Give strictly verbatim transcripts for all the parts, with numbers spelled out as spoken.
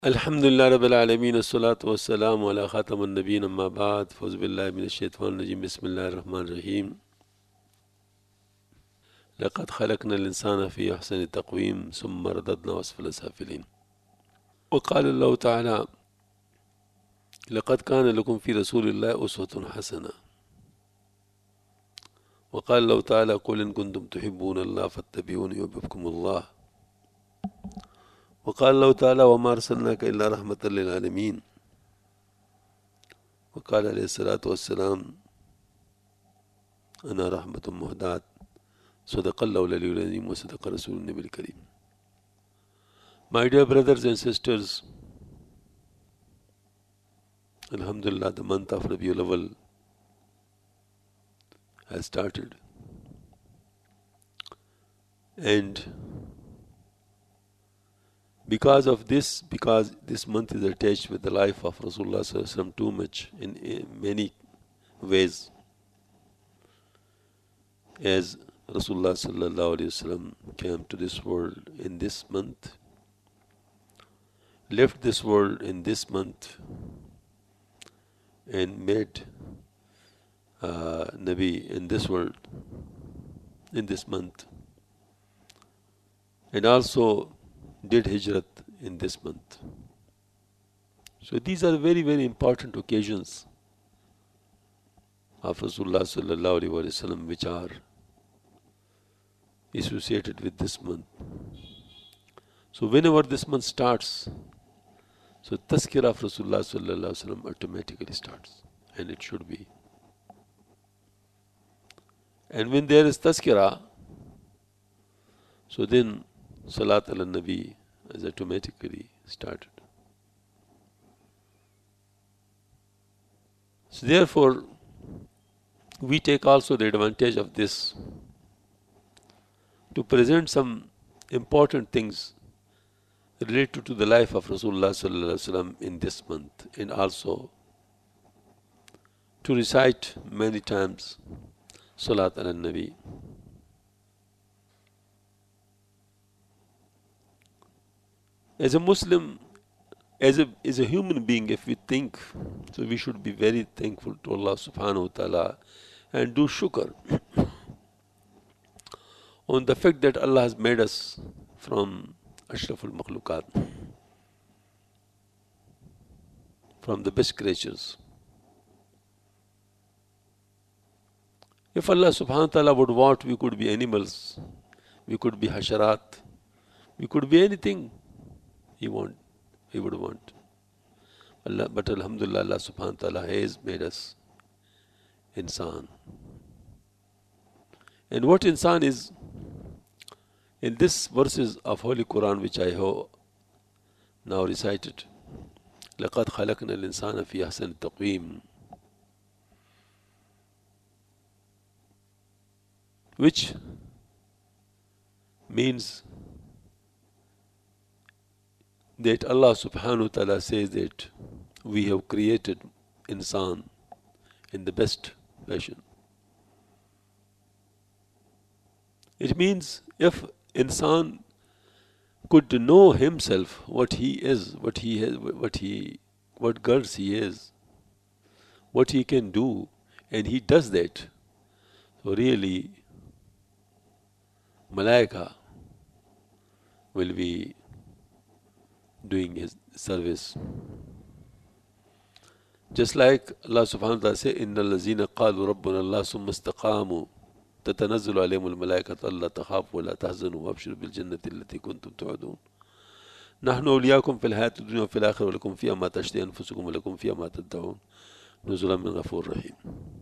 Alhamdulillah Rabbil Alameen, as-salatu was-salamu ala khatamun nabiyyin, amma ba'd. Fawz billahi minash shaitanir rajim. Bismillahir rahmanir rahim. Laqad khalaqna al-insana fi ahsani taqweem, summa radadnahu asfala safilin. Wa qala Allahu ta'ala, laqad kana lakum fi rasulillahi uswatun hasana. Wa qala Allahu ta'ala, qul in kuntum tuhibbuna Allah fattabi'uni yuhbibkum Allah. وقال الله تعالى وما أرسلناك إلا رحمة للعالمين. وقال عليه الصلاة والسلام أنا رحمة مهداة. صدق الله العلي العظيم وصدق رسول النبي الكريم. My dear brothers and sisters, Alhamdulillah, the month of Rabiul Awwal has started, and because of this, because this month is attached with the life of Rasulullah Sallallahu Alaihi Wasallam too much in, in many ways, as Rasulullah Sallallahu Alaihi Wasallam came to this world in this month, left this world in this month, and made uh, Nabi in this world in this month, and also did Hijrat in this month. So these are very, very important occasions of Rasulullah Sallallahu Alaihi Wasallam which are associated with this month. So whenever this month starts, so Tazkirah of Rasulullah Sallallahu Alaihi Wasallam automatically starts, and it should be. And when there is Tazkirah, so then Salat ala Nabi is automatically started. So therefore, we take also the advantage of this to present some important things related to the life of Rasulullah Sallallahu Alaihi Wasallam in this month, and also to recite many times Salat ala Nabi. As a Muslim, as a, as a human being, if we think, so we should be very thankful to Allah subhanahu wa ta'ala and do shukr on the fact that Allah has made us from Ashraful Makhlukat, from the best creatures. If Allah subhanahu wa ta'ala would want, we could be animals, we could be hasharat, we could be anything He want, He would want. Allah, but Alhamdulillah, Allah subhanahu wa ta'ala has made us insan. And what insan is, in this verses of Holy Quran which I have now recited, لَقَدْ خَلَقْنَا الْإِنسَانَ فِي أَحْسَنِ تَقْوِيمٍ, which means that Allah subhanahu wa ta'ala says that we have created insan in the best fashion. It means if insan could know himself, what he is, what he has, what he, what guts he is, what he can do, and he does that, so really Malaika will be doing his service. Just like Allah subhanahu wa ta'ala says, إِنَّ الَّذِينَ قَالُوا رَبُّنَا اللَّهُ ثُمَّ اسْتَقَامُوا تَتَنَزَّلُ عَلَيْهِمُ الْمَلَائِكَةُ أَلَّا تَخَافُوا وَلَا تَحْزَنُوا وَأَبْشِرُوا بِالْجَنَّةِ الَّتِي كُنتُمْ تُوعَدُونَ نَحْنُ أَوْلِيَاؤُكُمْ فِي الْحَيَاةِ الدُّنْيَا وَفِي الْآخِرَةِ وَلَكُمْ فِيهَا مَا تَشْتَهِي أَنفُسُكُمْ وَلَكُمْ فِيهَا مَا تَدَّعُونَ نُزُلًا مِنْ غَفُورٍ رَحِيمٍ.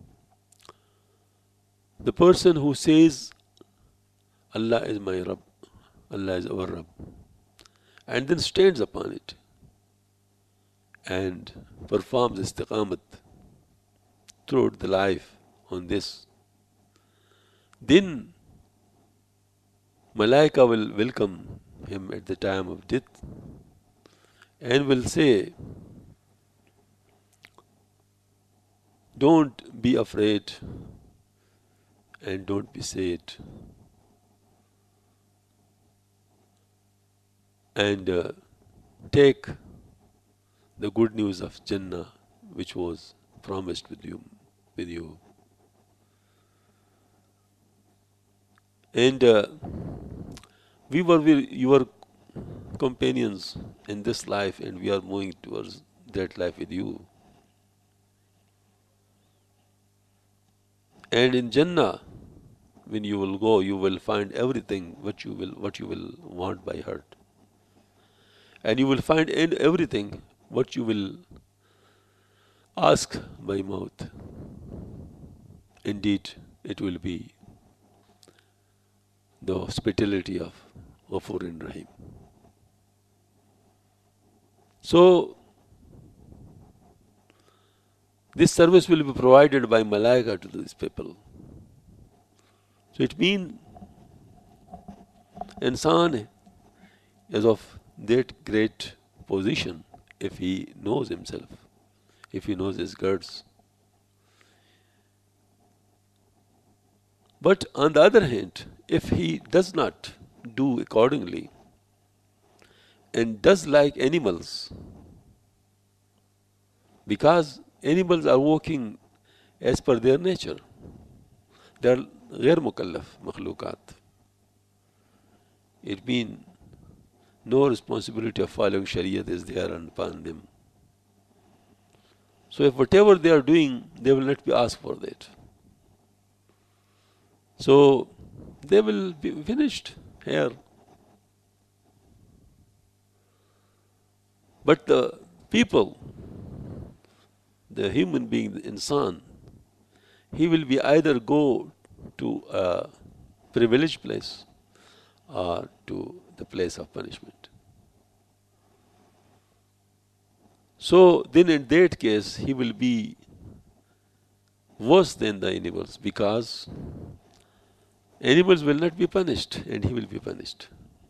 The person who says, Allah is my Rabb, Allah is our Rabb, and then stands upon it and performs istiqamat throughout the life on this, then Malaika will welcome him at the time of death and will say, don't be afraid and don't be sad. And uh, take the good news of Jannah which was promised with you. With you. And uh, we were with your companions in this life, and we are moving towards that life with you. And in Jannah, when you will go, you will find everything what you will what you will want by heart, and you will find in everything what you will ask by mouth. Indeed, it will be the hospitality of Ghafur and Rahim. So, this service will be provided by Malaika to these people. So it means insan is of that great position if he knows himself, if he knows his guards. But on the other hand, if he does not do accordingly and does like animals, because animals are working as per their nature, they are غير مكلف مخلوقات. It means no responsibility of following Shariat is there upon them. So if whatever they are doing, they will not be asked for that. So they will be finished here. But the people, the human being, the insan, he will be either go to a privileged place or to the place of punishment. So then in that case, he will be worse than the animals, because animals will not be punished and he will be punished.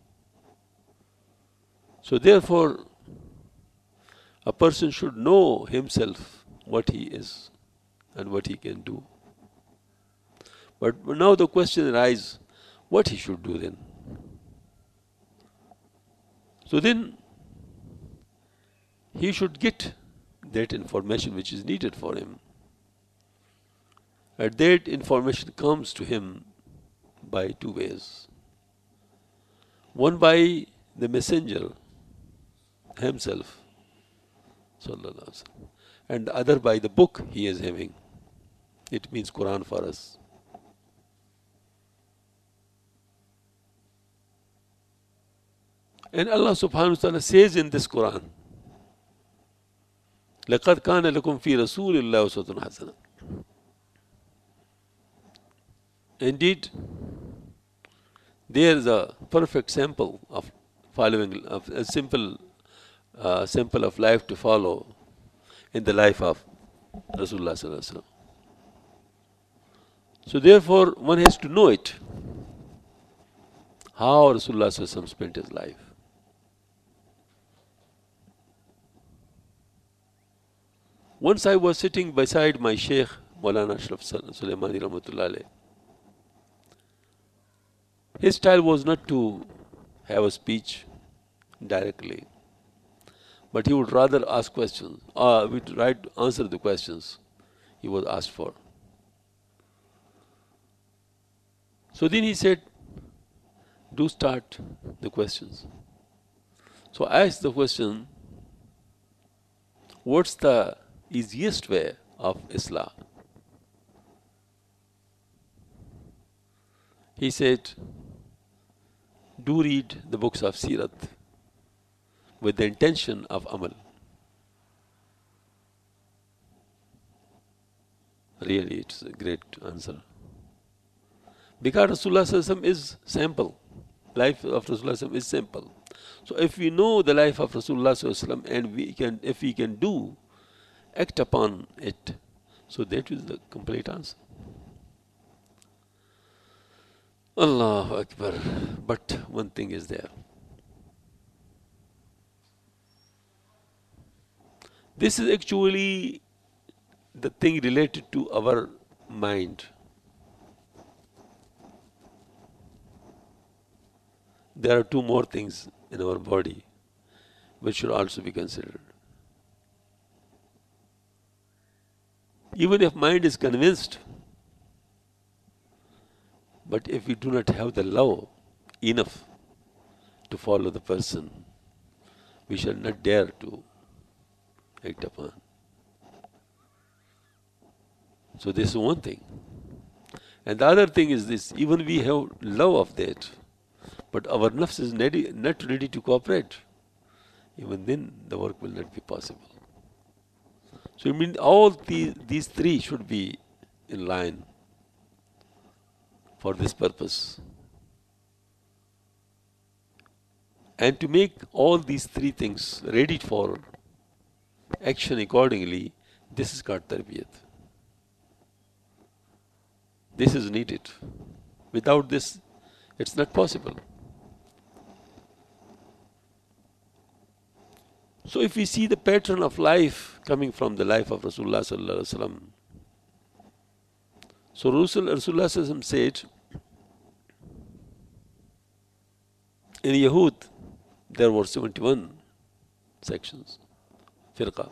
So therefore, a person should know himself what he is and what he can do. But now the question arises, what he should do then? So then, he should get that information which is needed for him. And that information comes to him by two ways. One by the messenger himself, sallallahu alaihi wasallam, and the other by the book he is having. It means Quran for us. And Allah subhanahu wa ta'ala says in this Quran, لَقَدْ كَانَ لَكُمْ فِي رَسُولِ اللَّهِ أُسْوَةٌ حَسَنَةٌ. Indeed, there is a perfect sample of following, of a simple uh, sample of life to follow in the life of Rasulullah sallallahu alaihi wasallam. So therefore, one has to know it, how Rasulullah sallallahu alaihi wasallam spent his life. Once I was sitting beside my Sheikh Maulana Ashraf Sulaimani Rahmatullah alayh. His style was not to have a speech directly, but he would rather ask questions, or we would try to answer the questions he was asked for. So then he said, do start the questions. So I asked the question, what's the easiest way of Islam? He said, do read the books of Sirat with the intention of Amal. Really, it's a great answer. Because Rasulullah sallallahu alaihi wasallam is simple. Life of Rasulullah sallallahu alaihi wasallam is simple. So if we know the life of Rasulullah sallallahu alaihi wasallam and we can, if we can do, act upon it, so that is the complete answer. Allahu Akbar. But one thing is there. This is actually the thing related to our mind. There are two more things in our body which should also be considered. Even if mind is convinced, but if we do not have the love enough to follow the person, we shall not dare to act upon. So this is one thing. And the other thing is this, even we have love of that, but our nafs is not ready to cooperate, even then the work will not be possible. So it means all these, these three should be in line for this purpose. And to make all these three things ready for action accordingly, this is called tarbiyat. This is needed. Without this, it's not possible. So if we see the pattern of life coming from the life of Rasulullah sallallahu alaihi wasallam, so Rasul, Rasulullah sallallahu alaihi wasallam said, in Yahud, there were seventy-one sections, firqa.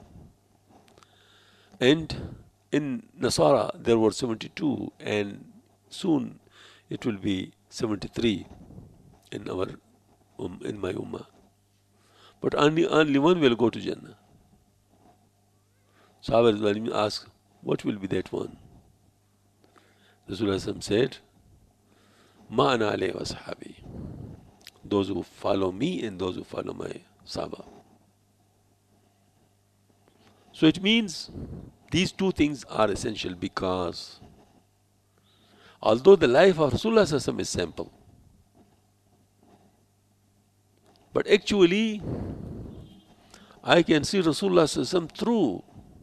And in Nasara, there were seventy-two, and soon it will be seventy-three in our um, in my ummah. But only, only one will go to Jannah. Sahaba asked, what will be that one? Rasulullah said, Ma ana alayhi wa sahabi. Those who follow me and those who follow my Sahaba. So it means these two things are essential, because although the life of Rasulullah is simple, but actually I can see Rasulullah through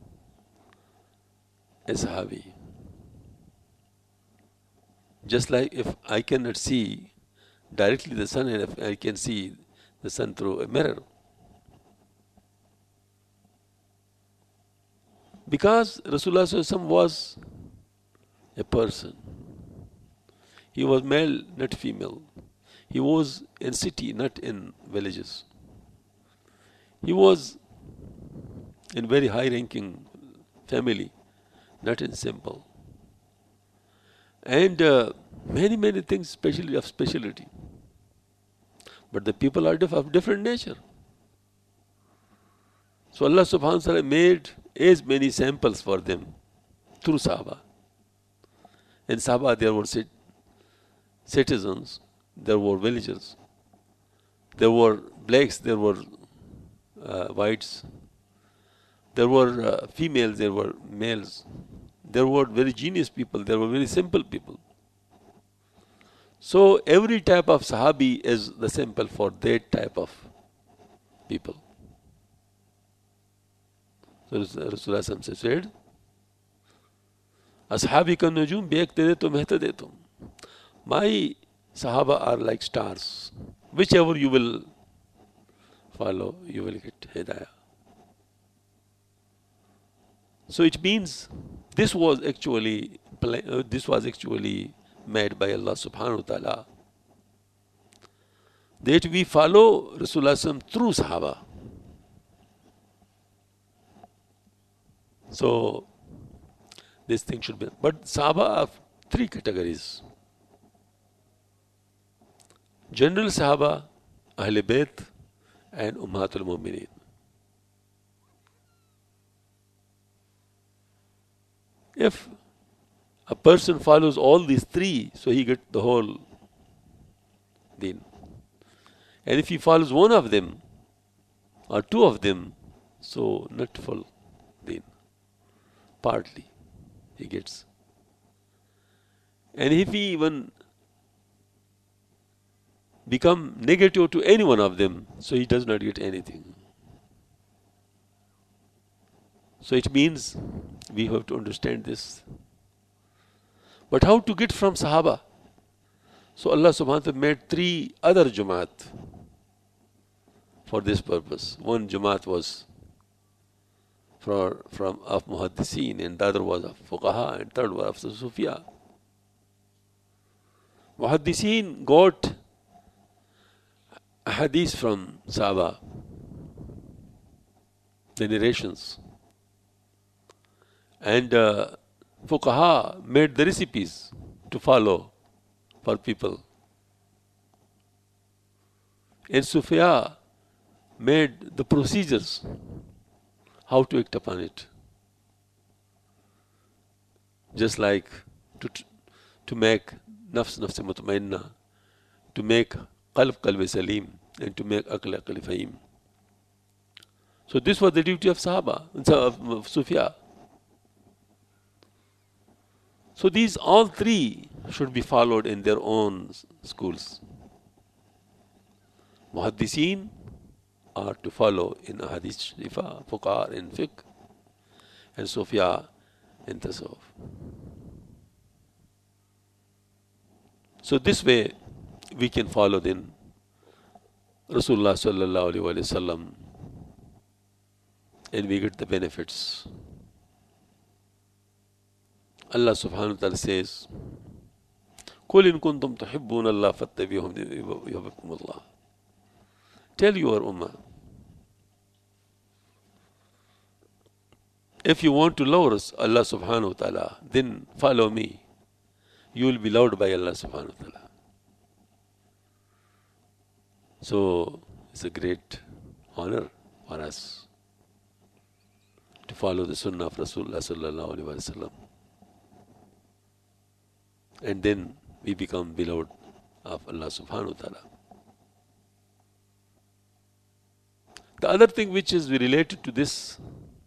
a Sahabi. Just like if I cannot see directly the sun, and if I can see the sun through a mirror. Because Rasulullah was a person. He was male, not female. He was in city, not in villages. He was in very high-ranking family, not in simple. And uh, many, many things, especially of speciality. But the people are of different nature. So Allah subhanahu wa ta'ala made as many samples for them through Sahaba. In Sahaba there were citizens, there were villagers, there were blacks, there were uh, whites, there were uh, females, there were males, there were very genius people, there were very simple people. So every type of Sahabi is the sample for that type of people. So Rasulullah said, Ashabi ka nujum bekhte tum ihtadetum. My Sahaba are like stars. Whichever you will follow, you will get hidayah. So it means this was actually uh, this was actually made by Allah subhanahu wa ta'ala, that we follow Rasulullah through Sahaba. So this thing should be. But Sahaba are three categories. General Sahaba, Ahl Bayt, and Ummatul Mu'mineen. If a person follows all these three, so he gets the whole deen. And if he follows one of them or two of them, so not full deen. Partly he gets. And if he even become negative to any one of them, so he does not get anything. So it means we have to understand this. But how to get from Sahaba? So Allah subhanahu wa ta'ala made three other Jamaat for this purpose. One Jamaat was for, from of Muhaddiseen, and the other was of Fuqaha, and third was of Sufiya. Muhaddiseen got a hadith from Sahaba, the narrations. And uh, Fuqaha made the recipes to follow for people. And Sufia made the procedures how to act upon it. Just like to to make nafs nafs mutmainna, to make qalb qalb salim, and to make aql aql fahim. So this was the duty of Sahaba, of Sufia. So these all three should be followed in their own schools. Muhaddiseen are to follow in Ahadith Sharifa, Fuqaha in Fiqh, and Sufia in Tasawwuf. So this way we can follow then Rasulullah sallallahu alaihi wasallam, and we get the benefits. Allah subhanahu wa ta'ala says, قُلْ إِن كُنْتُمْ تُحِبُّونَ اللَّهَ فَاتَّبِعُوهُمْ يُحْبِبْكُمُ اللَّهُ. Tell your ummah, if you want to love us, Allah subhanahu wa ta'ala, then follow me. You will be loved by Allah subhanahu wa ta'ala. So it's a great honor for us to follow the sunnah of Rasulullah sallallahu alaihi wasallam. And then we become beloved of Allah subhanahu wa ta'ala. The other thing which is related to this,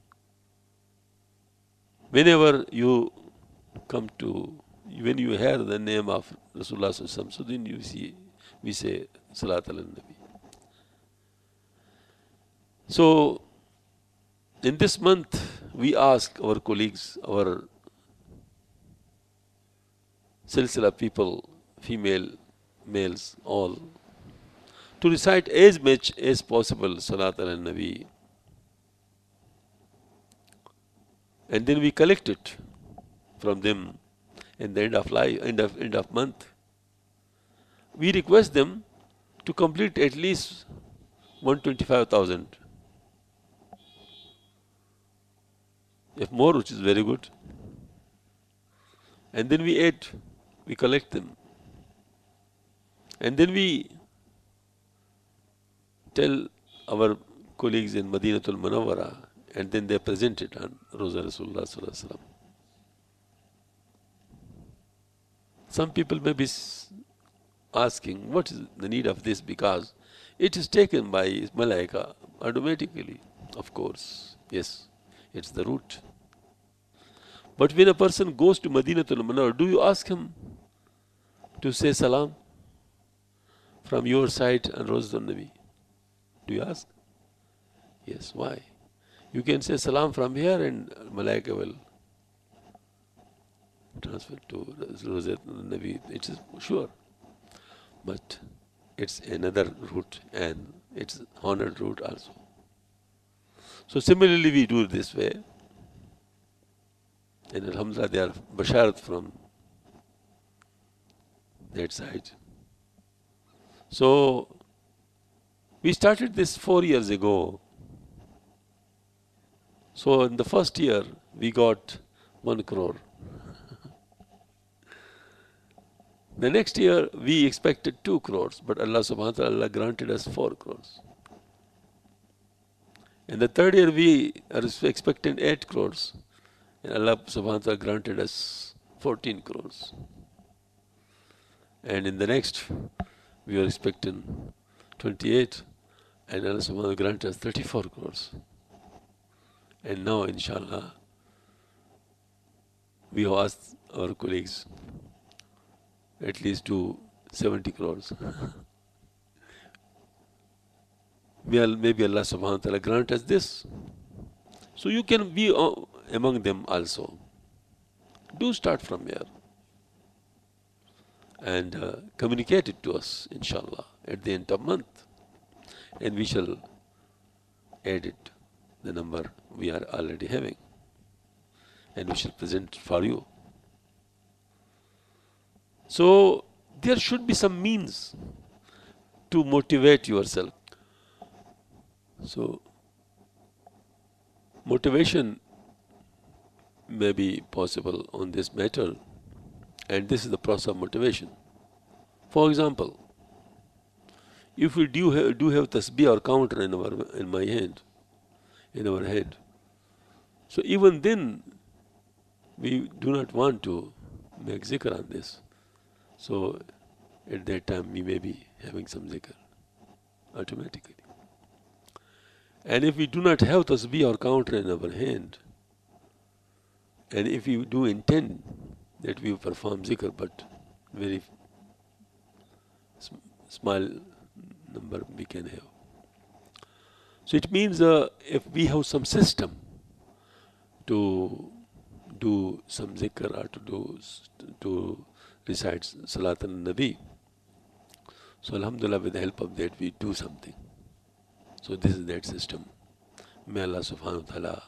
whenever you come to, when you hear the name of Rasulullah sallallahu alaihi wasallam, so then you see, we say Salat ala Nabi. So in this month, we ask our colleagues, our silsila people, female, males, all, to recite as much as possible Salat ala Nabi. And then we collect it from them in the end of life, end of, end of month. We request them to complete at least one hundred twenty-five thousand. If more, which is very good. And then we add, we collect them. And then we tell our colleagues in Madinatul Munawwara, and then they present it on Roza Rasulullah sallallahu alaihi wasallam. Some people may be asking, what is the need of this? Because it is taken by Malaika automatically. Of course, yes, it's the route. But when a person goes to Madinatul Munawwara, do you ask him to say salam from your side on Rozatul Nabi? Do you ask? Yes. Why? You can say salam from here and Malaika will transfer to Rozatul Nabi. It is sure. But it's another route, and it's honored route also. So similarly we do it this way. And alhamdulillah, they are basharat from that side. So we started this four years ago. So in the first year, we got one crore. The next year, we expected two crores, but Allah subhanahu wa ta'ala granted us four crores. In the third year, we are expecting eight crores. And Allah subhanahu wa ta'ala granted us fourteen crores. And in the next, we were expecting twenty-eight, and Allah subhanahu wa ta'ala granted us thirty-four crores. And now, inshallah, we have asked our colleagues at least to seventy crores. Maybe Allah subhanahu wa ta'ala grant us this. So you can be among them also. Do start from here and uh, communicate it to us, inshallah, at the end of month, and we shall add it, the number we are already having, and we shall present it for you. So there should be some means to motivate yourself. So motivation may be possible on this matter, and this is the process of motivation. For example, if we do have, do have tasbih or counter in our in my hand, in our head, so even then we do not want to make zikr on this. So at that time we may be having some zikr automatically. And if we do not have tasbih or counter in our hand, and if we do intend that we perform zikr, but very small number we can have. So it means uh, if we have some system to do some zikr or to do to recite Salat al-Nabi, so alhamdulillah, with the help of that we do something. So this is that system. May Allah subhanahu wa ta'ala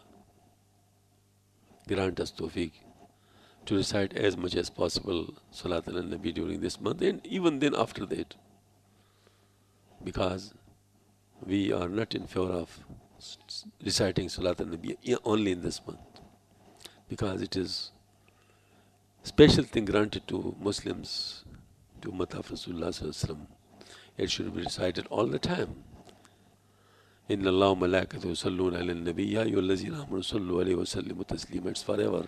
grant us tawfiq to recite as much as possible Salat al-Nabi during this month, and even then after that, because we are not in favor of reciting Salat al-Nabi only in this month, because it is special thing granted to Muslims, to Ummah of Rasulullah sallallahu alaihi wasallam. It should be recited all the time. Inna Allah wa malaikatahu yusalluna ala nabi ya ayyuhallazina amanu sallu alayhi wa sallimu taslima. It's forever.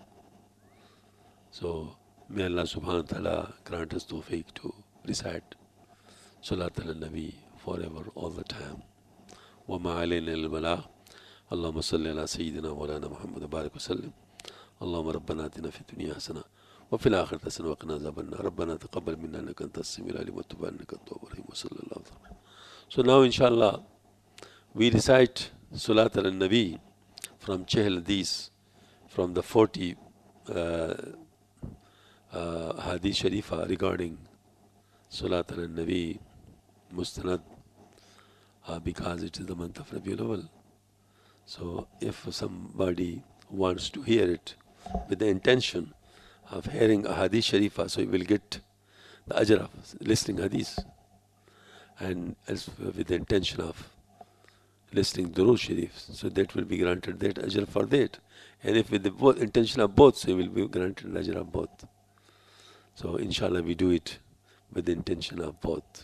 So may Allah subhanahu wa ta'ala grant us tawfiq to recite Salat al-Nabi forever, all the time. Wa ma alayna al-balagh. Allahumma salli ala sayyidina wa lana Muhammad wa barik wa sallim. Allahumma rabbana atina fi dunya hasana wa fil akhirati hasana wa qina adhaban nar. Rabbana taqabbal minna innaka antas samiul alim wa tub alaina innaka antat tawwabur rahim. Wa sallallahu alaihi wa sallam. So now inshallah we recite Salat al-Nabi from Chehel Hadith, from the forty uh, uh, Hadith Sharifa regarding Salat al-Nabi Mustanad, uh, because it is the month of Rabiul Awwal. So if somebody wants to hear it with the intention of hearing a Hadith Sharifa, so he will get the ajr of listening Hadith, and as with the intention of listening Durood Sharif, so that will be granted that ajr for that. And if with the both intention of both, so he will be granted the ajr of both. So inshallah we do it with the intention of both.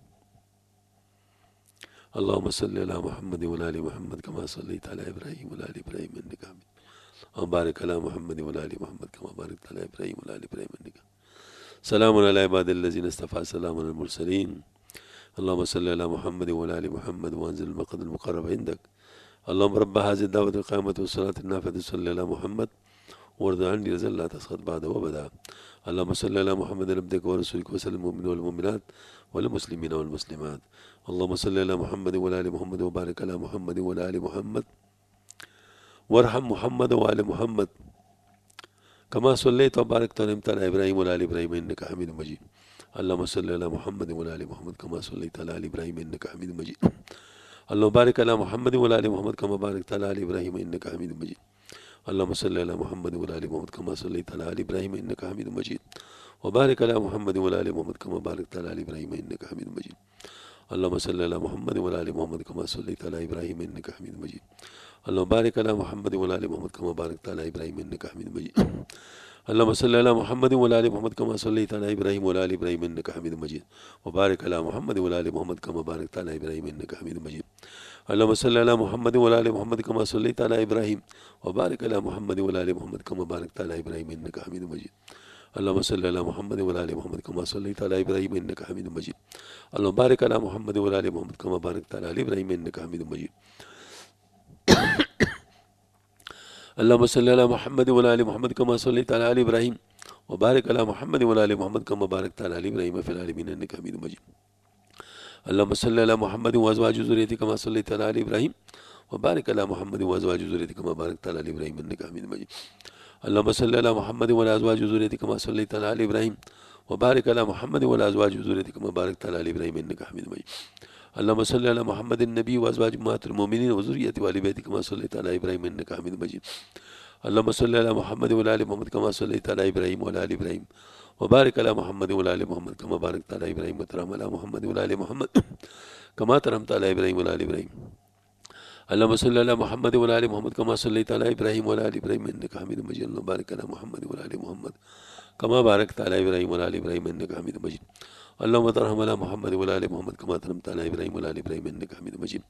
Allahumma salli ala Muhammad wa ali Muhammad kama sallaita ala Ibrahim wa ali Ibrahim innaka Hamid. Wa barik ala Muhammad wa ali Muhammad kama barakta ala Ibrahim wa ali Ibrahim innaka. Salamun ala ibadil ladzina istafa, salamun al mursaleen. اللهم صل على محمد وعلى ال محمد وانزل المقعد المقرب عندك. اللهم رب هذه الدعوة القائمة والصلاة النافذة صل على محمد وارض عني رضا لا تسخط بعد وابدا. اللهم صل على محمد عبدك ورسولك وسلم المؤمنين والمؤمنات والمسلمين والمسلمات. اللهم صل على محمد وعلى ال محمد وبارك على محمد وعلى ال محمد وارحم محمد وآل محمد كما صليت وباركت وانعمت على ابراهيم وعلى ال ابراهيم انك حميد مجيد. اللهم صل على محمد وعلى ال محمد كما صليت على ال ابراهيم انك حميد مجيد. اللهم بارك على محمد وعلى ال محمد كما باركت على ال ابراهيم انك حميد مجيد. اللهم صل على محمد وعلى ال محمد كما صليت على ال ابراهيم انك حميد مجيد. وبارك على محمد وعلى ال محمد كما باركت على ال ابراهيم انك حميد مجيد. اللهم صل على محمد وعلى ال محمد كما صليت على ابراهيم انك حميد مجيد. اللهم بارك على محمد وعلى ال محمد كما باركت على ابراهيم انك حميد مجيد. اللهم صل على محمد وعلى ال محمد كما صليت على ابراهيم وعلى ال ابراهيم انك حميد مجيد. وبارك على محمد وعلى ال محمد كما باركت على ابراهيم انك حميد مجيد. اللهم صل على محمد وعلى ال محمد كما صليت على ابراهيم وبارك على محمد وعلى ال محمد كما باركت على ابراهيم انك حميد مجيد. اللهم صل على محمد وعلى ال محمد كما صليت على ابراهيم انك حميد مجيد. اللهم بارك على محمد وعلى ال محمد كما باركت على ال ابراهيم انك حميد مجيد. اللهم صل على محمد وعلى ال محمد كما صليت على ال ابراهيم وبارك على محمد وعلى ال محمد كما باركت على ال ابراهيم في العالمين انك حميد مجيد. اللهم صل على محمد وازواج ذريته كما صليت على ال ابراهيم وبارك على محمد وازواج ذريته كما باركت على ال ابراهيم انك حميد مجيد. اللهم صل على محمد وعلى ازواج ذريته كما صليت على ال ابراهيم وبارك على محمد وعلى ازواج ذريته كما باركت على ال ابراهيم انك حميد مجيد. اللهم صل على محمد النبي وازواج امهات المؤمنين وذريته وآل بيته كما صليت على ابراهيم انك حميد مجيد. اللهم صل على محمد وعلى ال محمد كما صليت على ابراهيم وعلى ال ابراهيم وبارك على محمد وعلى ال محمد كما باركت على ابراهيم وترحم على محمد وعلى ال محمد كما ترحمت على ابراهيم وعلى ال ابراهيم. अल्लाहुम्मा सल्लि अला मुहम्मद व अला आलि मुहम्मद कमा सल्लैता अला इब्राहीम व अला आलि इब्राहीम इन्नका हमीदुम मजीद। अल्लाहुम्मा बारिक अला मुहम्मद व अला आलि मुहम्मद कमा बारकता अला इब्राहीम व अला आलि इब्राहीम इन्नका हमीदुम मजीद। अल्लाहुम्मा तरहम अला मुहम्मद व अला आलि मुहम्मद कमा तरहमता अला इब्राहीम व अला आलि इब्राहीम इन्नका हमीदुम मजीद।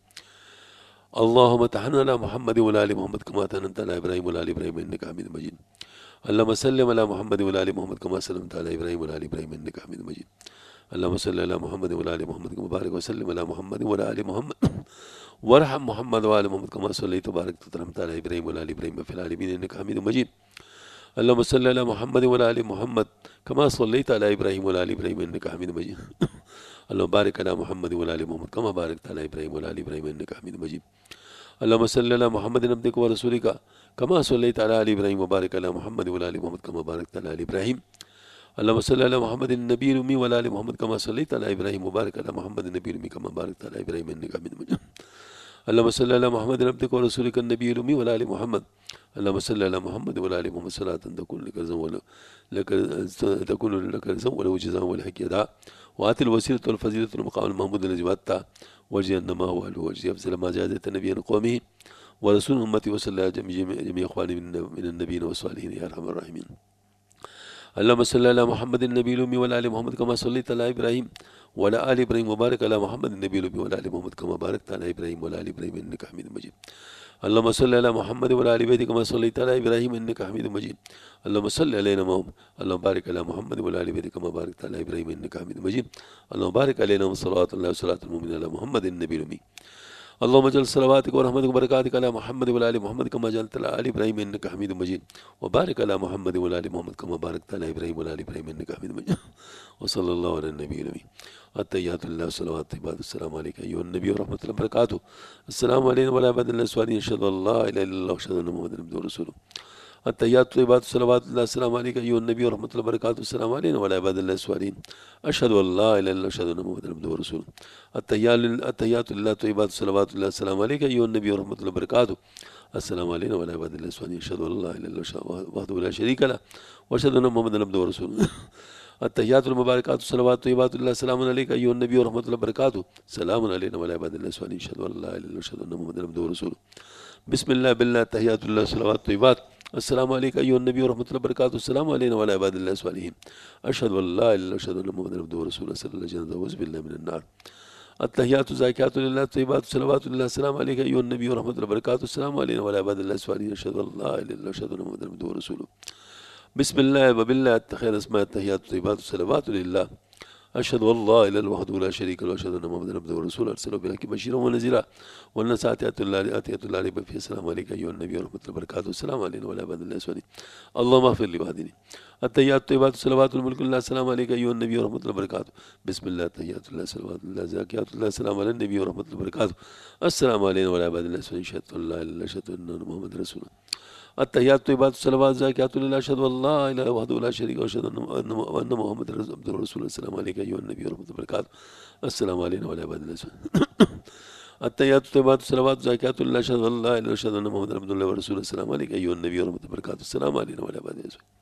अल्लाहुम्मा तहन्न अला मुहम्मद व अला आलि मुहम्मद कमा तहन्नता अला इब्राहीम व अला आलि इब्राहीम इन्नका हमीदुम मजीद। अल्लाहुम्मा सल्लि अला मुहम्मद व अला आलि मुहम्मद कमा सल्लमता अला इब्राहीम व अला आलि इब्राहीम इन्नका हमीदुम मजीद। अल्लाहुम्मा सल्लि अला मुहम्मद व अला आलि मुहम्मद कमा बारिक व सल्लिम अला मुहम्मद व अला आलि मुहम्मद वरहम मुहम्मद व आलि मुहम्मद कमा सल्लैत व बारकत व रहमत अला इब्राहीम व अला आलि इब्राहीम फिल आलमीन इन्नका हमीदुम मजीद। अल्लाहुम्मा सल्लि अला मुहम्मद व अला आलि मुहम्मद कमा सल्लैत अला इब्राहीम व अला आलि इब्राहीम इन्नका हमीदुम मजीद। अल्लाहुम्मा बारिक अला मुहम्मद व अला आलि मुहम्मद कमा बारकत अला इब्राहीम व अला आलि इब्राहीम इन्नका हमीदुम मजीद। अल्लाहुम्मा सल्लि अला मुहम्मदिन अब्दिका व रसूलिका कमा सल्लैत अला आलि इब्राहीम व बारिक अला मुहम्मद व अला आलि मुहम्मद कमा बारकत अला आलि इब्राहीम। अल्लाहुम्मा सल्लि अला मुहम्मदिन नबिय्यिल उम्मी व अला आलि मुहम्मद कमा सल्लैत अला इब्राहीम व बारिक अला मुहम्मदिन नबिय्यिल उम्मी कमा बारकत अला इब्राहीम इन्नका हमीदुम मजीद। अल्लाहुम्मा सल्लि अला मुहम्मदिन अब्दिका व रसूलिका नबिय्यिल उम्मी व अला आलि मुहम्मद। अल्लाहुम्मा सल्लि अला मुहम्मद व अला आलि मुहम्मद सलातन तकुनु लका ज़वन लका तकुनु लका ज़वन व जज़ाअन व हक़ अदा व आतिल वसीलत वल फ़ज़ीलत वल मक़ाम अल महमूद अलज़ी वअता वजज़िना मा हुवा अहलुहु वजज़ि अफ़ज़ल मा जाज़त नबिय्यन क़ौमिही व रसूल उम्मती व सल्लि अला जमीइ इख़्वानी मिनन नबिय्यीन व स्वालिहीन या अरहमर राहिमीन। अल्लाहुम्मा सल्लि अला मुहम्मदिन नबिय्यिल उम्मी व अला आलि मुहम्मद कमा सल्लैत अला इब्राहीम व अला आलि इब्राहीम व बारिक अला मुहम्मदिन नबिय्यिल उम्मी व अला आलि मुहम्मद कमा बारकत अला इब्राहीम व अला आलि इब्राहीम इन्नका हमीदुम मजीद। अल्लाहुम्मा सल्लि अला मुहम्मद व अला आलि बैति कमा सल्लैत अला इब्राहीम इन्नका हमीदुम मजीद। अल्लाहुम्मा सल्लि अलैना महम्मद अल्लाहुम्मा बारिक अला मुहम्मद व अला आलि बैति कमा बारकत अला इब्राहीम इन्नका हमीदुम मजीद। अल्लाहुम्मा बारिक अलैना व सल्लल्लाहु व सल्लतुल मुमिनीन अला मुहम्मदिन नबिय्यिल उम्मी। अल्लाहुम्मा जल सलावातिक व रहमतिक व बरकातिक अला मुहम्मद व अला आलि मुहम्मद कमा जअलता अला आलि इब्राहीम इन्नका हमीदुम मजीद। व बारिक अला मुहम्मद व अला आलि मुहम्मद कमा बारकता अला इब्राहीम व अला आलि इब्राहीम इन्नका हमीदुम मजीद। व सल्लल्लाहु अला नबिय्यिल उम्मी। अत्तहियातु लिल्लाहि व सलावातु तय्यिबातु अस्सलामु अलैका अय्युहन नबी व रहमतुल्लाहि व बरकातुहू। अस्सलामु अलैना व अला इबादिल्लाहि स्वालिहीन अशहदु अन ला इलाहा इल्लल्लाह व अशहदु अन्ना मुहम्मदन अब्दुहु व रसूलुहू। अत्तहियातु तय्यिबातु सलावातुल्लाहि अस्सलामु अलैका अय्युहन नबी व रहमतुल्लाहि व बरकातुहू। अस्सलामु अलैना व अला इबादिल्लाहि स्वालिहीन अशहदु अन ला इलाहा इल्लल्लाह व अशहदु अन्ना मुहम्मदन अब्दुहु व रसूलुहू। अत्तहियातु लिल्लाहि तय्यिबातु सलावातुल्लाहि अस्सलामु अलैका अय्युहन नबी व रहमतुल्लाहि व बरकातुहू। अस्सलामु अलैना व अला इबादिल्लाहि स्वालिहीन अशहदु अन ला इलाहा इल्लल्लाह वहदहु ला शरीका लहु व अशहदु अन्ना मुहम्मदन अब्दुहु व रसूलुहू। अत्तहियातुल मुबारकातु सलावातु तय्यिबातुल्लाहि अस्सलामु अलैका अय्युहन नबी व रहमतुल्लाहि व बरकातुहू। सलामुन अलैना व अला इबादिल्लाहि स्वालिहीन अशहदु अन ला इलाहा इल्लल्लाह व अशहदु अन्ना मुहम्मदन अब्दुहु व रसूलुहू। बिस्मिल्लाह बिल्लाह तहियातुल्लाह सलावातु तय्यिबात अस्सलामु अलैका अय्युहन नबी व रहमतुल्लाहि व बरकातुहू। अस्सलामु अलैना व अला इबादिल्लाहि स्वालिहीन अशहदु अन ला इलाहा इल्लल्लाह व अशहदु अन्ना मुहम्मदन अब्दुहु व रसूलुहू। सल्लल्लाहु अलैहि वसल्लम वअऊज़ु बिल्लाहि मिनन नार। अत्तहियातु ज़ाकियातु लिल्लाहि तय्यिबातु सलावातु लिल्लाहि अस्सलामु अलैका अय्युहन नबी व रहमतुल्लाहि व बरकातुहू। अस्सलामु अलैना व अला इबादिल्लाहि स्वालिहीन अशहदु अन ला इलाहा इल्लल्लाह व अशहदु अन्ना मुहम्मदन अब्दुहु व रसूलुहू। बिस्मिल्लाह व बिल्लाह खैर अस्माए तहियातु तय्यिबातु सलावातु लिल्लाह अशहदु अन ला इलाहा इल्लल्लाह वहदहु ला शरीका लहु व अशहदु अन्ना मुहम्मदन अब्दुहु व रसूलुहू। अरसलहु बिल-हक़्क़ि बशीरन व नज़ीरा व अन्नास आतियतुन ला रैब फ़ीहा। अस्सलामु अलैका अय्युहन नबी व रहमतुल्लाहि व बरकातुहू। अस्सलामु अलैना व अला इबादिल्लाहि स्वालिहीन। अल्लाहुम्मा इग़फ़िर लि वहदिनी। अत्तहियातु तय्यिबातु सलावातुल मुल्कु लिल्लाह। अस्सलामु अलैका अय्युहन नबी व रहमतुल्लाहि व बरकातुहू। बिस्मिल्लाह तहियातुल्लाह सलावातुल्लाह ज़ाकियातुल्लाह अस्सलामु अलन नबी व रहमतुल्लाहि व बरकातुहू। अस्सलामु अलैना व अला इबादिल्लाहि स्वालिहीन। अशहदु अन ला इलाहा इल्लल्लाह अशहदु अन्ना मुहम्मदन रसूलुल्लाह। अत्तहियातु तय्यिबातु सलावातु ज़ाकियातु लिल्लाह अशहदु अन ला इलाहा इल्लल्लाह वहदहु ला शरीका लहु व अशहदु अन्ना मुहम्मदन अब्दुहु व रसूलुहू। अस्सलामु अलैका अय्युहन नबी व रहमतुल्लाहि व बरकातुहू। अस्सलामु अलैना व अला इबादिल्लाहि स्वालिहीन। अत्तहियातु तय्यिबातु सलावातु ज़ाकियातु लिल्लाह अशहदु अन ला इलाहा इल्लल्लाह अशहदु अन्ना मुहम्मदन अब्दुहु व रसूलुहू। अस्सलामु अलैका अय्युहन नबी व रहमतुल्लाहि व बरकातुहू। अस्सलामु अलैना व अला इबादिल्लाहि स्वालिहीन।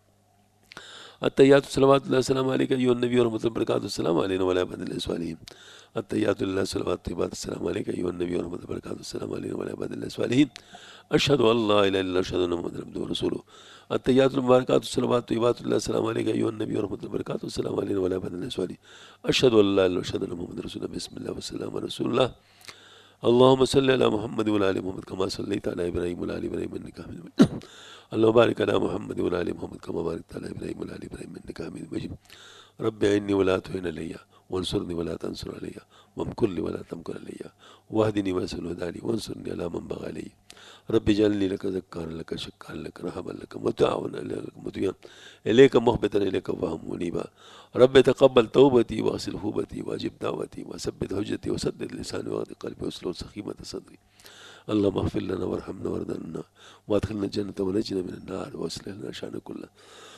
अत्तहियातु सलावातुल्लाहि अस्सलामु अलैका अय्युहन नबी व रहमतुल्लाहि व बरकातुहू। अस्सलामु अलैना व अला इबादिल्लाहि स्वालिहीन। अत्तहियातु लिल्लाहि सलावातु तय्यिबातु अस्सलामु अलैका अय्युहन नबी व रहमतुल्लाहि व बरकातुहू। अस्सलामु अलैना व अला इबादिल्लाहि स्वालिहीन। अशहदु अन ला इलाहा इल्लल्लाह अशहदु अन्ना मुहम्मदन अब्दुहु व रसूलुहू। अत्तहियातुल मुबारकातु सलावातु तय्यिबातु लिल्लाहि अस्सलामु अलैका अय्युहन नबी व रहमतुल्लाहि व बरकातुहू। अस्सलामु अलैना व अला इबादिल्लाहि स्वालिहीन। अशहदु अन ला इलाहा इल्लल्लाह अशहदु अन्ना मुहम्मदन रसूलुल्लाह। बिस्मिल्लाह वस्सलामु अला रसूलिल्लाह। अल्लाहुम्मा सल्लि अला मुहम्मद व अला आलि मुहम्मद कमा सल्लैता अला इब्राहीम व अला आलि इब्राहीम इन्नका हमीदुम मजीद। अल्लाहुम्मा बारिक अला मुहम्मद व अला आलि मुहम्मद कमा बारकता अला इब्राहीम व अला आलि इब्राहीम इन्नका हमीदुम मजीद। रब्बि अइन्नी व ला तु'इन अलैया वंसुरनी व ला तंसुर अलैया वमकुर ली व ला तमकुर अलैया वहदिनी वहसिन हुदानी वंसुरनी अला मन बग़ा अलैया। रब्बि जअलनी लका ज़क्कारन लका शक्कारन लका रहबन लका मुतअव्विन लका मुतिय्यन इलैका मुख़बितन इलैका फ़ाहिमन मुनीबा। रब्बि तक़ब्बल तौबती वग़सिल हुबती वअजिब दावती वसब्बित हुज्जती वसद्दिद लिसानी वहदि क़ल्बी वस्लुल सख़ीमत सदरी। अल्लाहुम्मा इग़फ़िर लना वरहमना वरज़क़ना वअदख़िलना अल-जन्नता वनज्जिना मिनन नार वअस्लिह लना शअनना कुल्लह।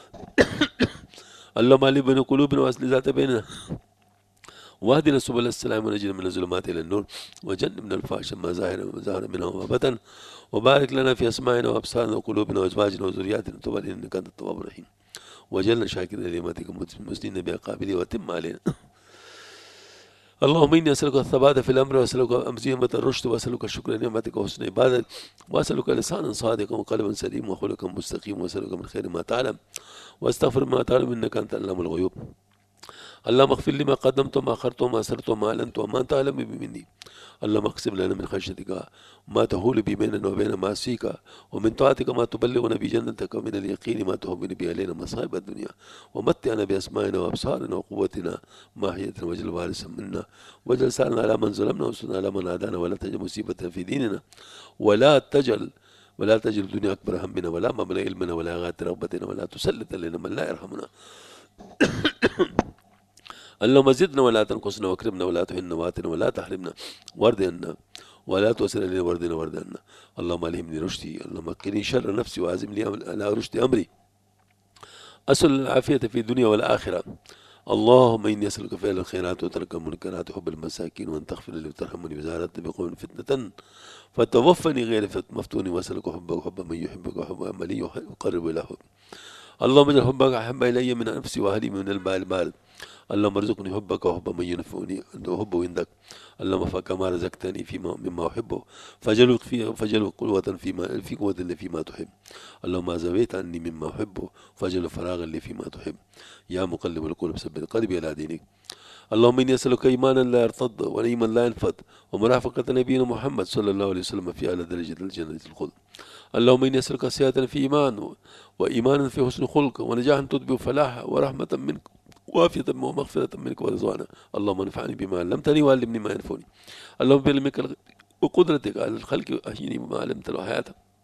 अल्लाहुम्मा अलिफ़ बैना क़ुलूबिना वअस्लिह ज़ाता बैनिना वहदिना सुबुलस सलाम वनज्जिना मिनज़ ज़ुलुमाति इलन-नूर वजन्निबना अल-फ़वाहिश मा ज़ाहिरा व ज़ाहरा मिन्हा व बतन वबारिक लना फ़ी अस्माइना व अब्सारिना व क़ुलूबिना व अज़वाजिना व ज़ुर्रिय्यातिना तब इन्नका अंतत तव्वाबुर रहीम वजअलना शाकिरीन लिनिअमतिका मुस्निनीन बिहा क़ाबिलीन व अतिम अलैना। اللهم إني أسألك الثبات في الأمر، وأسألك أمزيمة الرشد، وأسألك شكر نعمتك وحسن عبادتك، وأسألك لسانا صادقا وقلبا سليما وخلقا مستقيما، وأسألك من خير ما تعلم وأستغفر ما تعلم إنك أنت علام الغيوب. اللهم اغفر لي ما قدمت وما أخرت وما أسررت وما أعلنت وما أنت أعلم به مني. اللهم اقسم لنا من خشيتك ما تهول به بيننا وبين معصيك، ومن طاعتك ما تبلغنا بجنتك، ومن اليقين ما تهون به علينا مصائب الدنيا، ومتعنا بأسمائنا وأبصارنا وقوتنا ما أحييتنا، واجعل وارثا منا، واجعل ثارنا على من ظلمنا، وانصرنا على من عادانا، ولا تجعل مصيبتنا في ديننا، ولا تجعل ولا تجعل الدنيا أكبر همنا، ولا مبلغ علمنا، ولا غاية رغبتنا، ولا تسلط علينا من لا يرحمنا. اللهم زدنا ولا تنقصنا، واكرمنا ولا تهنا، واتنا ولا تحرمنا، وارض عنا ولا توسل علينا، وارضنا وارض عنا. اللهم الهمني رشدي، اللهم اكني شر نفسي، وعزم لي على رشد امري. اسال العافيه في الدنيا والاخره. اللهم اني اسالك فعل الخيرات وترك المنكرات وحب المساكين، وان تغفر لي وترحمني اذا اردت بقوم فتنه فتوفني غير مفتون، واسالك حبك وحب من يحبك وحب عملي يقرب الى حب. اللهم اجعل حبك احب الي من نفسي واهلي من الماء البارد. اللهم ارزقني حبك وحب من ينفعني وحبه عندك. اللهم فكما رزقتني فيما مما احبه فاجعله في فاجعله قوة فيما في قوة لي فيما تحب. اللهم زويت عني مما احبه فاجعله فراغا لي فيما تحب. يا مقلب القلوب ثبت قلبي على دينك. اللهم اني اسالك ايمانا لا يرتد ونعيما لا ينفد، ومرافقة نبينا محمد صلى الله عليه وسلم في اعلى درجة الجنة الخلد. اللهم اني اسالك صحة في ايمان، وايمانا في حسن خلق، ونجاحا تتبع فلاحا، ورحمة منك وعافية ومغفرة منك ورضوانا. اللهم انفعني بما علمتني وعلمني ما ينفعني. اللهم بعلمك وقدرتك على الخلق احيني بما علمت الحياة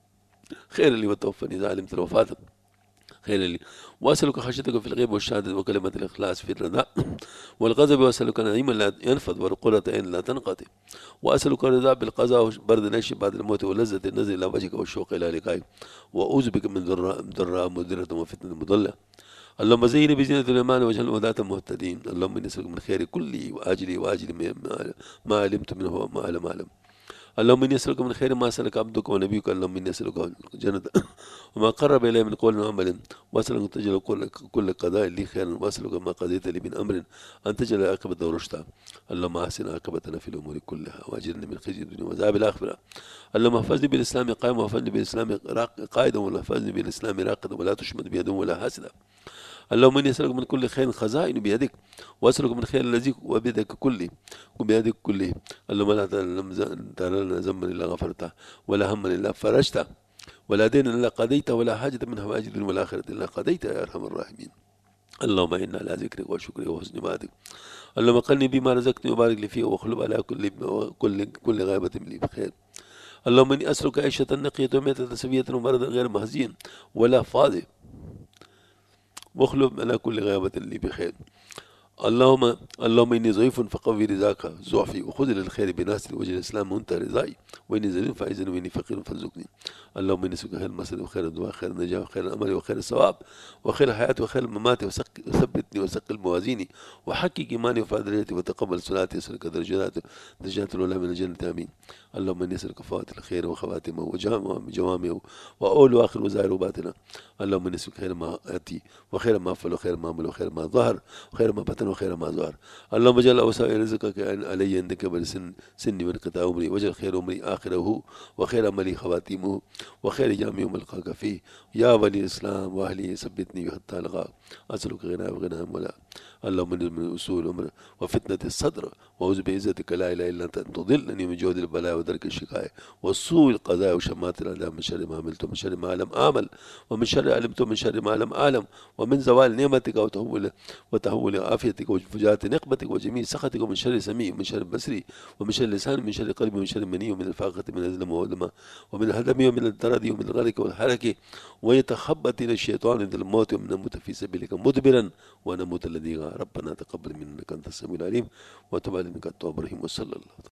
خير لي، وتوفني اذا علمت الوفاة خير لي. واسالك خشيتك في الغيب والشهادة، وكلمة الاخلاص في الرداء والغضب، واسالك نعيما لا ينفذ، وقرة عين لا تنقطع، واسالك الرضا بالقضاء وبرد العيش بعد الموت، ولذة النزل الى وجهك والشوق الى لقائك، واعوذ بك من ضراء ضراء مضرة وفتنة مضلة. اللهم زيني بزينة الإيمان واجعلنا هداة المهتدين. اللهم إني أسألك من خير كله وآجله وآجله ما علمت منه وما لم أعلم. اللهم إني أسألك من خير ما سألك عبدك ونبيك. اللهم إني أسألك الجنة وما قرب إلي من قول وعمل، وأسألك أن تجعل كل قضاء لي خيرا، وأسألك ما قضيت لي من أمر أن تجعل عاقبته رشدا. اللهم أحسن عاقبتنا في الأمور كلها، وأجرني من خزي الدنيا وعذاب الآخرة. اللهم احفظني بالإسلام قائما، واحفظني بالإسلام قائدا، واحفظني بالإسلام راقدا، ولا تشمت بيد ولا حاسدا. اللهم إني أسألك من كل خير خزائن بيدك، وأسألك من خير الذي وبيدك كله وبيدك كله. اللهم لا ترى لنا ذنبا إلا غفرته، ولا هما إلا فرجته، ولا دينا إلا قضيته، ولا حاجة من حوائج الدنيا والآخرة إلا قضيتها يا أرحم الراحمين. اللهم إنا على ذكرك وشكرك وحسن عبادتك. اللهم قلني بما رزقتني وبارك لي فيه، واخلب على كل كل كل غيبة لي بخير. اللهم إني أسألك عيشة نقية وميتة سوية ومرضا غير مهزين ولا فاضي، واخلب على كل غيبة لي بخير. اللهم اللهم إني ضعيف فقوي رضاك ضعفي، وخذ للخير بناصر وجه الإسلام منتهى رضاي، وإني ذليل فأعزني، وإني فقير فارزقني. اللهم إني أسألك خير المسألة وخير الدعاء وخير النجاة وخير الأمل وخير الثواب وخير الحياة وخير الممات، وثبتني وثقل موازيني، وحقق إيماني وفاء درجتي، وتقبل صلاتي، أسألك درجات درجات العلى من الجنة آمين. اللهم إني أسألك فوات الخير وخواتمه وجوامعه وأول وآخر وزائر وباطنه. اللهم إني أسألك خير ما آتي وخير ما أفعل وخير ما أعمل وخير ما ظهر وخير ما بطن وخير ما ظهر. اللهم اجعل أوسع رزقك علي عند كبر سن سني وانقطاع عمري، واجعل خير عمري آخره، وخير عملي خواتيمه، وخير جامع يوم ألقاك فيه. يا ولي الإسلام وأهلي ثبتني حتى ألقاك. أسألك غنى وغنى ولا. اللهم إني من أصول عمر وفتنة الصدر، وأعوذ بعزتك لا إله إلا أنت أن تضلني من جهد البلاء ودرك الشقاء وسوء القضاء وشمات الأعداء، من شر ما عملت ومن شر ما لم أعمل، ومن شر علمت ومن شر ما لم أعلم، ومن زوال نعمتك وتهول وتهول عافيتك وفجاءة نقمتك وجميع سخطك، ومن شر سميع ومن شر بصري ومن شر لسان ومن شر قلبي ومن شر مني ومن الفاقة من الظلم والظلمة ومن الهدم ومن الدرد ومن الغرق والحركة، ويتخبط إلى الشيطان عند الموت، ومن نموت في سبيلك مدبرا ونموت الذي. ربنا تقبل منا إنك أنت السميع العليم، وتب علينا إنك أنت التواب الرحيم. وصلى الله